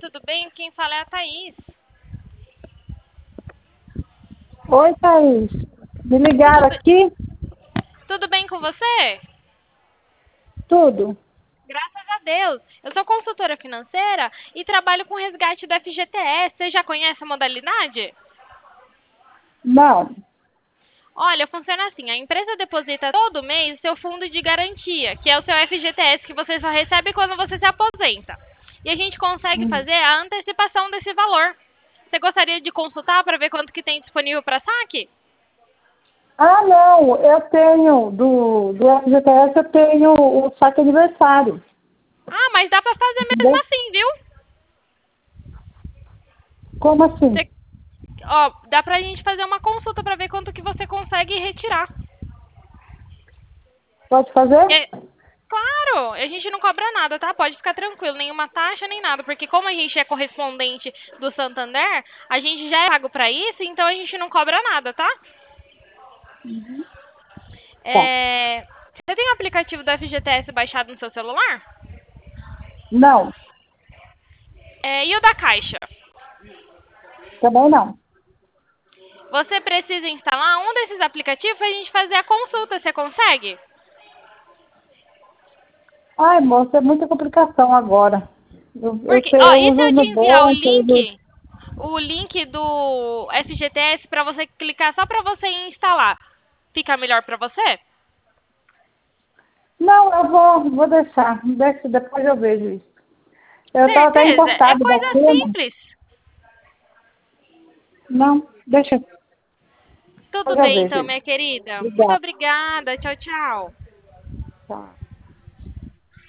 tudo bem? Quem fala é a Thaís. Oi, Thaís. Me Tudo, ligaram be- aqui? tudo bem com você? Tudo? Graças a Deus. Eu sou consultora financeira e trabalho com resgate do FGTS. Você já conhece a modalidade? Não. Olha, funciona assim. A empresa deposita todo mês seu fundo de garantia, que é o seu FGTS que você só recebe quando você se aposenta. E a gente consegue Hum. fazer a antecipação desse valor. Você gostaria de consultar para ver quanto que tem disponível para saque? Ah, não. Eu tenho, do FGTS, eu tenho o saque aniversário. Ah, mas dá para fazer mesmo Entendeu? assim, viu? Como assim? Você Ó, dá pra gente fazer uma consulta pra ver quanto que você consegue retirar. Pode fazer? É, claro, a gente não cobra nada, tá? Pode ficar tranquilo, nenhuma taxa nem nada, porque como a gente é correspondente do Santander, a gente já é pago pra isso, então a gente não cobra nada, tá? Tá. Você tem o aplicativo do FGTS baixado no seu celular? Não. E o da Caixa? Também não. Você precisa instalar um desses aplicativos pra gente fazer a consulta, você consegue? Ai, moça, é muita complicação agora. Porque, ó, Eu e se uso eu te no enviar o banco, eu uso... link do FGTS para você clicar só para você instalar. Fica melhor para você? Não, vou deixar. Depois eu vejo isso. Eu estava até Certeza, é encostado da coisa cama. simples. Não, deixa. Tudo Depois eu bem vejo então, isso. minha querida. Muito Obrigada. obrigada. Tchau, tchau. Tá.